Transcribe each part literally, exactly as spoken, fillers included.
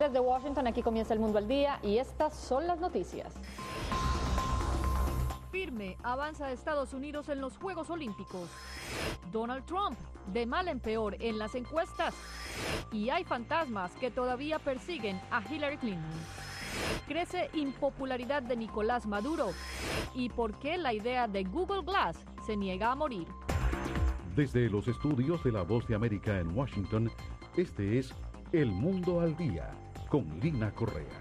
Desde Washington, aquí comienza El Mundo al Día y estas son las noticias. Firme avanza Estados Unidos en los Juegos Olímpicos. Donald Trump, de mal en peor en las encuestas. Y hay fantasmas que todavía persiguen a Hillary Clinton. Crece impopularidad de Nicolás Maduro. ¿Y por qué la idea de Google Glass se niega a morir? Desde los estudios de La Voz de América en Washington, este es El Mundo al Día, con Lina Correa.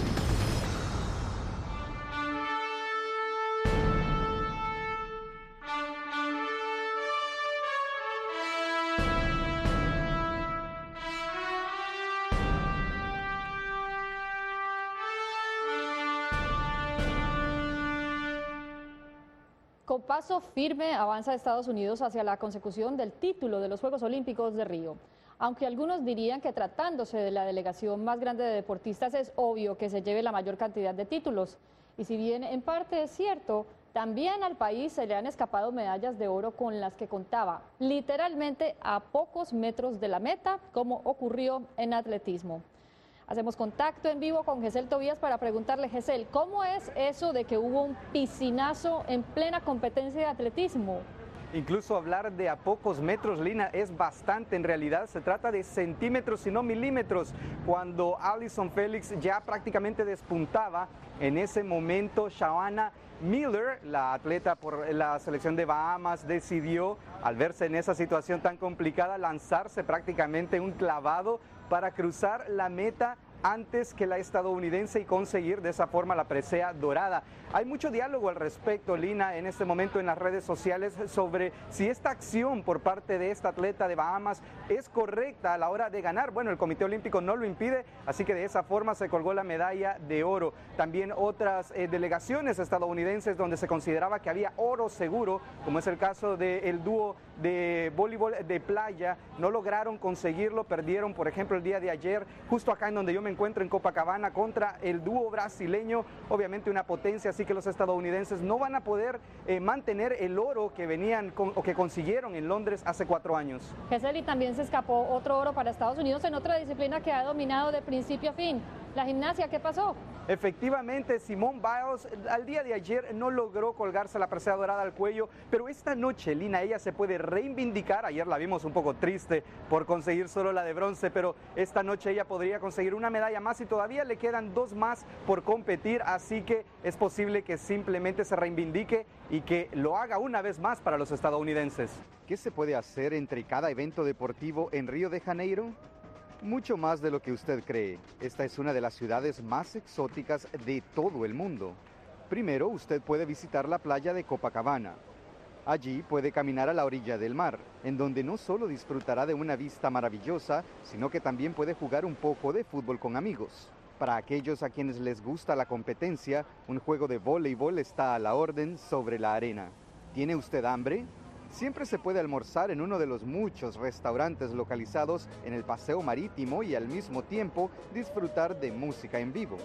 Con paso firme avanza Estados Unidos hacia la consecución del título de los Juegos Olímpicos de Río. Aunque algunos dirían que tratándose de la delegación más grande de deportistas es obvio que se lleve la mayor cantidad de títulos. Y si bien en parte es cierto, también al país se le han escapado medallas de oro con las que contaba, literalmente a pocos metros de la meta, como ocurrió en atletismo. Hacemos contacto en vivo con Gesell Tobías para preguntarle, Gesell, ¿cómo es eso de que hubo un piscinazo en plena competencia de atletismo? Incluso hablar de a pocos metros, Lina, es bastante. En realidad se trata de centímetros y no milímetros. Cuando Allyson Félix ya prácticamente despuntaba, en ese momento Shawana Miller, la atleta por la selección de Bahamas, decidió, al verse en esa situación tan complicada, lanzarse prácticamente un clavado para cruzar la meta antes que la estadounidense y conseguir de esa forma la presea dorada. Hay mucho diálogo al respecto, Lina, en este momento en las redes sociales sobre si esta acción por parte de esta atleta de Bahamas es correcta a la hora de ganar. Bueno, el Comité Olímpico no lo impide, así que de esa forma se colgó la medalla de oro. También otras eh, delegaciones estadounidenses donde se consideraba que había oro seguro, como es el caso del dúo de voleibol de playa, no lograron conseguirlo, perdieron, por ejemplo, el día de ayer, justo acá en donde yo me encuentro en Copacabana, contra el dúo brasileño, obviamente una potencia, así que los estadounidenses no van a poder eh, mantener el oro que venían con, o que consiguieron en Londres hace cuatro años. Gesell, y también se escapó otro oro para Estados Unidos en otra disciplina que ha dominado de principio a fin, la gimnasia. ¿Qué pasó? Efectivamente, Simone Biles al día de ayer no logró colgarse la presea dorada al cuello, pero esta noche, Lina, ella se puede reivindicar. Ayer la vimos un poco triste por conseguir solo la de bronce, pero esta noche ella podría conseguir una medalla más y todavía le quedan dos más por competir, así que es posible que simplemente se reivindique y que lo haga una vez más para los estadounidenses. ¿Qué se puede hacer entre cada evento deportivo en Río de Janeiro? Mucho más de lo que usted cree. Esta es una de las ciudades más exóticas de todo el mundo. Primero, usted puede visitar la playa de Copacabana. Allí puede caminar a la orilla del mar, en donde no solo disfrutará de una vista maravillosa, sino que también puede jugar un poco de fútbol con amigos. Para aquellos a quienes les gusta la competencia, un juego de voleibol está a la orden sobre la arena. ¿Tiene usted hambre? Siempre se puede almorzar en uno de los muchos restaurantes localizados en el paseo marítimo y al mismo tiempo disfrutar de música en vivo.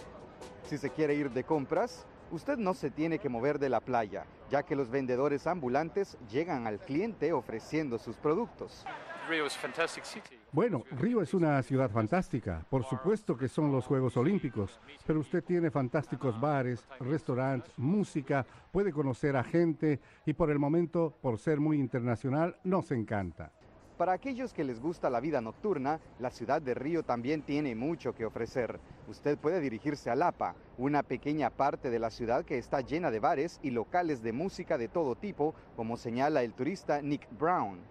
Si se quiere ir de compras, usted no se tiene que mover de la playa, ya que los vendedores ambulantes llegan al cliente ofreciendo sus productos. Bueno, Río es una ciudad fantástica. Por supuesto que son los Juegos Olímpicos, pero usted tiene fantásticos bares, restaurantes, música, puede conocer a gente y por el momento, por ser muy internacional, nos encanta. Para aquellos que les gusta la vida nocturna, la ciudad de Río también tiene mucho que ofrecer. Usted puede dirigirse a Lapa, una pequeña parte de la ciudad que está llena de bares y locales de música de todo tipo, como señala el turista Nick Brown.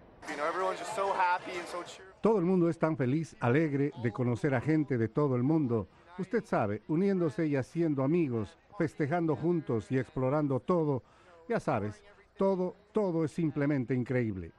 Todo el mundo es tan feliz, alegre de conocer a gente de todo el mundo. Usted sabe, uniéndose y haciendo amigos, festejando juntos y explorando todo. Ya sabes, todo, todo es simplemente increíble.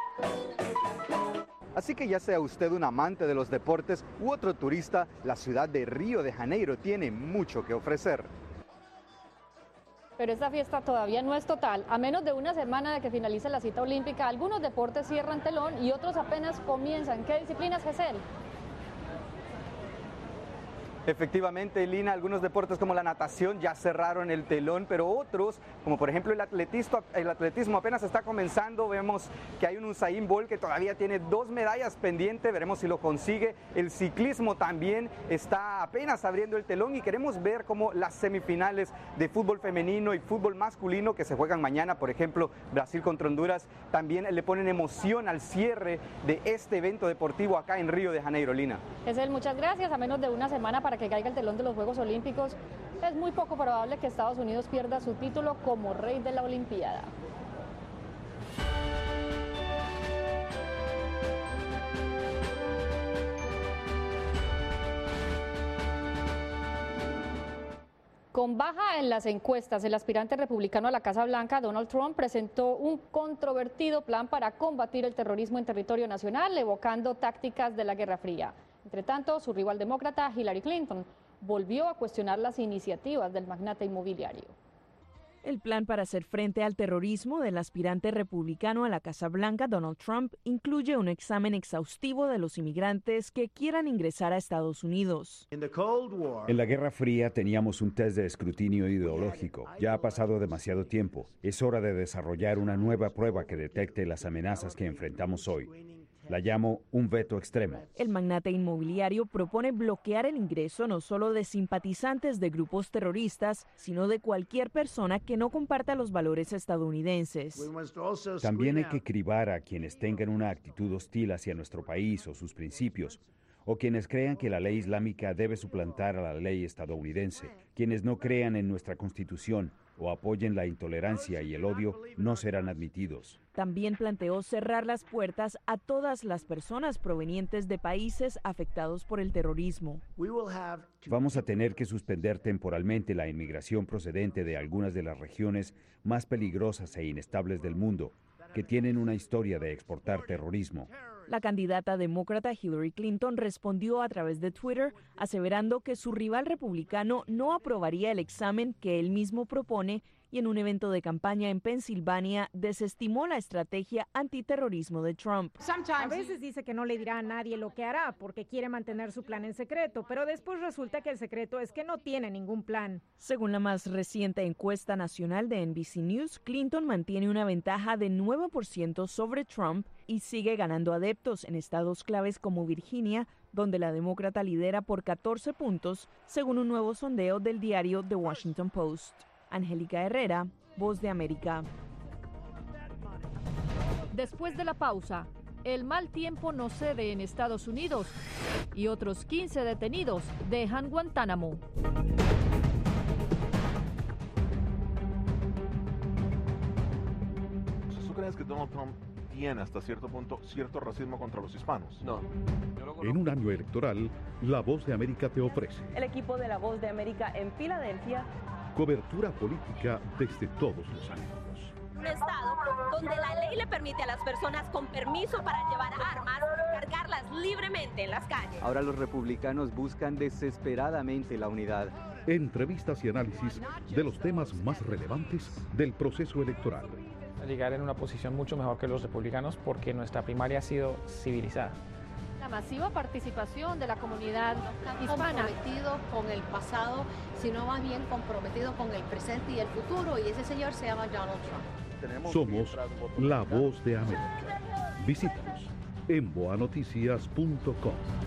Así que ya sea usted un amante de los deportes u otro turista, la ciudad de Río de Janeiro tiene mucho que ofrecer. Pero esta fiesta todavía no es total. A menos de una semana de que finalice la cita olímpica, algunos deportes cierran telón y otros apenas comienzan. ¿Qué disciplinas, Gesell? Efectivamente, Lina, algunos deportes como la natación ya cerraron el telón, pero otros, como por ejemplo el atletismo, el atletismo apenas está comenzando. Vemos que hay un Usain Bolt que todavía tiene dos medallas pendientes, veremos si lo consigue. El ciclismo también está apenas abriendo el telón y queremos ver cómo las semifinales de fútbol femenino y fútbol masculino que se juegan mañana, por ejemplo, Brasil contra Honduras, también le ponen emoción al cierre de este evento deportivo acá en Río de Janeiro, Lina. Esel, muchas gracias. A menos de una semana para que caiga el telón de los Juegos Olímpicos, es muy poco probable que Estados Unidos pierda su título como rey de la Olimpiada. Con baja en las encuestas, el aspirante republicano a la Casa Blanca, Donald Trump, presentó un controvertido plan para combatir el terrorismo en territorio nacional, evocando tácticas de la Guerra Fría. Entre tanto, su rival demócrata, Hillary Clinton, volvió a cuestionar las iniciativas del magnate inmobiliario. El plan para hacer frente al terrorismo del aspirante republicano a la Casa Blanca, Donald Trump, incluye un examen exhaustivo de los inmigrantes que quieran ingresar a Estados Unidos. En la Guerra Fría teníamos un test de escrutinio ideológico. Ya ha pasado demasiado tiempo. Es hora de desarrollar una nueva prueba que detecte las amenazas que enfrentamos hoy. La llamo un veto extremo. El magnate inmobiliario propone bloquear el ingreso no solo de simpatizantes de grupos terroristas, sino de cualquier persona que no comparta los valores estadounidenses. También hay que cribar a quienes tengan una actitud hostil hacia nuestro país o sus principios, o quienes crean que la ley islámica debe suplantar a la ley estadounidense. Quienes no crean en nuestra Constitución o apoyen la intolerancia y el odio no serán admitidos. También planteó cerrar las puertas a todas las personas provenientes de países afectados por el terrorismo. Vamos a tener que suspender temporalmente la inmigración procedente de algunas de las regiones más peligrosas e inestables del mundo, que tienen una historia de exportar terrorismo. La candidata demócrata Hillary Clinton respondió a través de Twitter, aseverando que su rival republicano no aprobaría el examen que él mismo propone, y en un evento de campaña en Pensilvania desestimó la estrategia antiterrorismo de Trump. A veces dice que no le dirá a nadie lo que hará porque quiere mantener su plan en secreto, pero después resulta que el secreto es que no tiene ningún plan. Según la más reciente encuesta nacional de N B C News, Clinton mantiene una ventaja de nueve por ciento sobre Trump y sigue ganando adeptos en estados claves como Virginia, donde la demócrata lidera por catorce puntos, según un nuevo sondeo del diario The Washington Post. Angélica Herrera, Voz de América. Después de la pausa, el mal tiempo no cede en Estados Unidos y otros quince detenidos dejan Guantánamo. ¿Tú crees que Donald Trump tiene hasta cierto punto cierto racismo contra los hispanos? No. En un año electoral, La Voz de América te ofrece el equipo de La Voz de América en Filadelfia. Cobertura política desde todos los ángulos. Un estado donde la ley le permite a las personas con permiso para llevar armas cargarlas libremente en las calles. Ahora los republicanos buscan desesperadamente la unidad. Entrevistas y análisis de los temas más relevantes del proceso electoral. Llegar en una posición mucho mejor que los republicanos porque nuestra primaria ha sido civilizada. La masiva participación de la comunidad hispana. Comprometido con el pasado, sino más bien comprometido con el presente y el futuro, y ese señor se llama Donald Trump. Somos La Voz de América. Visítanos en boa noticias punto com.